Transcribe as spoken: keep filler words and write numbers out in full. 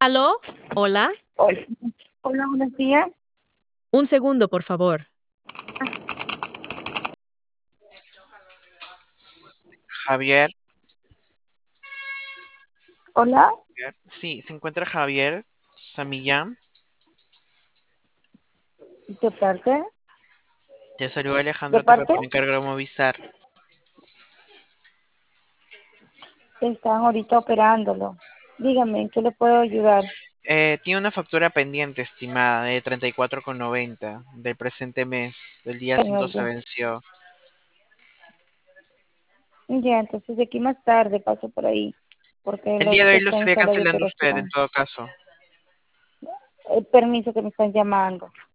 ¿Aló? Hola. Hola, hola, buenos días. Un segundo, por favor. Javier, Hola, Javier. Sí, se encuentra Javier Samillán. ¿de parte? Te saluda ¿De Alejandro Torre parte? por encargo de Movistar. Están ahorita operándolo. Dígame, ¿en qué le puedo ayudar? Eh, tiene una factura pendiente estimada de treinta y cuatro con noventa del presente mes. Del día cinco Señor, se ya. venció. Ya, entonces de aquí más tarde paso por ahí, porque él El día de ahorita hoy lo está en estaría sala de cancelando usted, en operación. todo caso. El permiso que me están llamando.